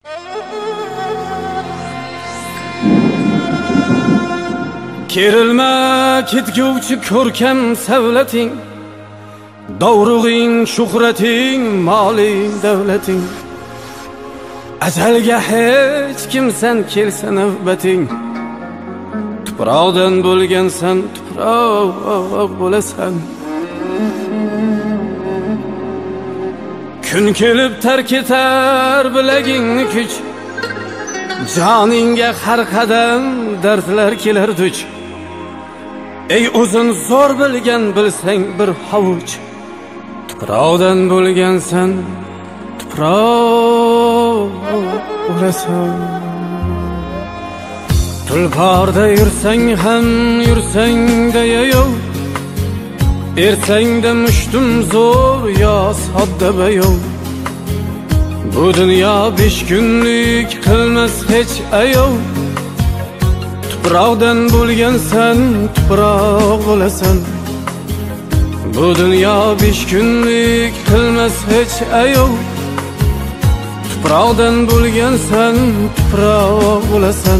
Kerilma ketguvchi ko'rkam savlating, dovrug'ing, shuhrating, moling, davlating. Ajalga hech kimsan kelsa navbating. Tuproqdan bo'lgansan, tuproq bo'lasan. Kun kelib tark etar bilagingni kuch, joningga har qadam dardlar kelar duch. Ey o'zin zo'r bilgan bilsang bir havuch, tuproqdan bo'lgansan, tuproq bo'lasan. Tulporda yursang ham yursang-da yayov, ersang-da mushtum zo'r yo sodda bayov. Bu dunyo 5 kunlik qilmas hech ayov. Tuproqdan bo'lgansan, tuproq bo'lasan. Bu dunyo 5 kunlik qilmas hech ayov. Tuproqdan bo'lgansan, tuproq bo'lasan.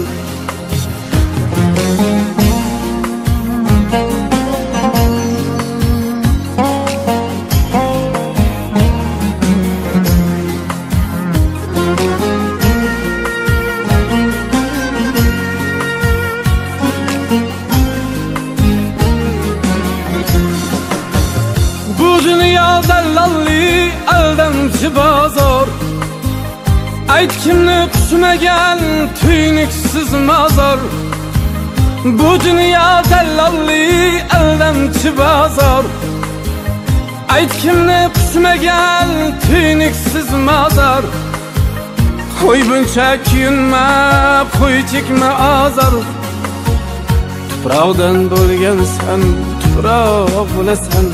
Aldamchi bozor, ayt kimni quchmagan tuynuksiz mozor. Bu dunyo dallolli aldamchi bozor, ayt kimni quchmagan tuynuksiz mozor. Qo'y buncha kuyunma, qo'y chekma azor. Tuproqdan bo'lgansan, tuproq bo'lasan.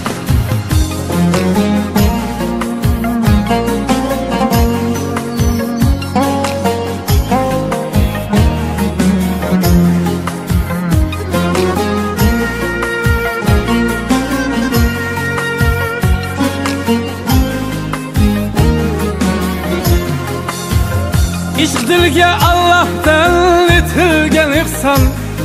Ishq dilga Allohdan etilgan ihson,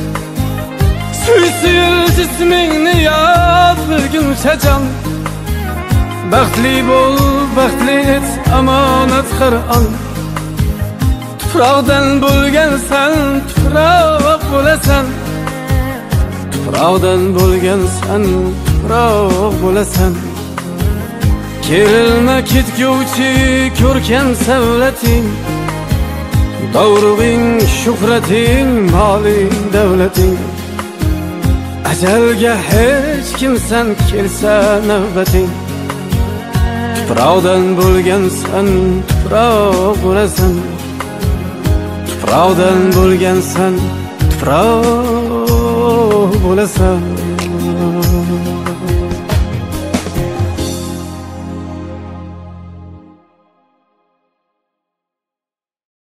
suysil jismingni yod bilguncha jon. Baxtli bo'l, baxtli et, omonat Qur'on. Tuproqdan bo'lgansan, tuproq bo'lasan. Tuproqdan bo'lgansan, tuproq bo'lasan. Kerilma ketguvchi ko'rkam savlating, dovrug'ing, shuhrating, moling, davlating. Ajalga hech kimsan kelsa navbating. Tuproqdan bo'lgansan, tuproq bo'lasan. Tuproqdan bo'lgansan, tuproq bo'lasan.